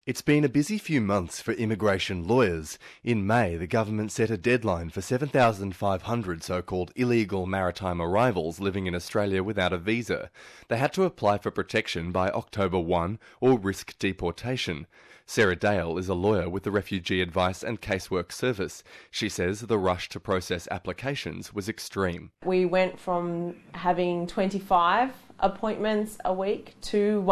It's been a busy few months for immigration lawyers. In May, the government set a deadline for 7,500 so-called illegal maritime arrivals living in Australia without a visa. They had to apply for protection by October 1 or risk deportation. Sarah Dale is a lawyer with the Refugee Advice and Casework Service. She says the rush to process applications was extreme. We went from having 25 appointments a week to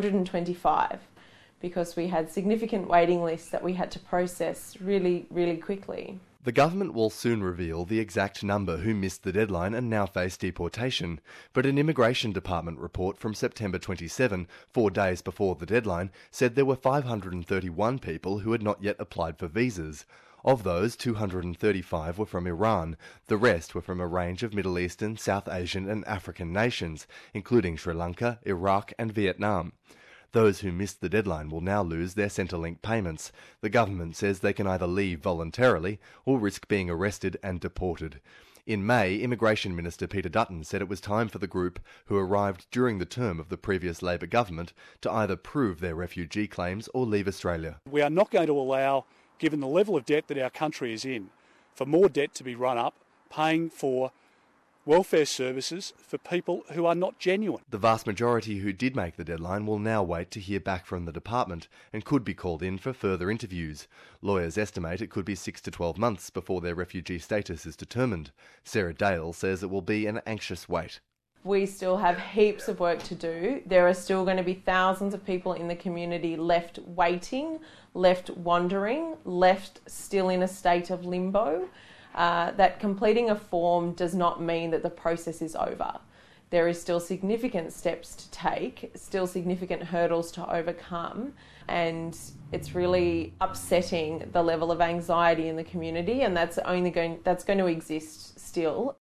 125. Because we had significant waiting lists that we had to process really, really quickly. The government will soon reveal the exact number who missed the deadline and now face deportation. But an Immigration Department report from September 27, 4 days before the deadline, said there were 531 people who had not yet applied for visas. Of those, 235 were from Iran. The rest were from a range of Middle Eastern, South Asian and African nations, including Sri Lanka, Iraq and Vietnam. Those who missed the deadline will now lose their Centrelink payments. The government says they can either leave voluntarily or risk being arrested and deported. In May, Immigration Minister Peter Dutton said it was time for the group who arrived during the term of the previous Labor government to either prove their refugee claims or leave Australia. We are not going to allow, given the level of debt that our country is in, for more debt to be run up, paying for welfare services for people who are not genuine. The vast majority who did make the deadline will now wait to hear back from the department and could be called in for further interviews. Lawyers estimate it could be 6 to 12 months before their refugee status is determined. Sarah Dale says it will be an anxious wait. We still have heaps of work to do. There are still going to be thousands of people in the community left waiting, left wandering, left still in a state of limbo. That completing a form does not mean that the process is over. There is still significant steps to take, still significant hurdles to overcome, and it's really upsetting the level of anxiety in the community, and that's going to exist still.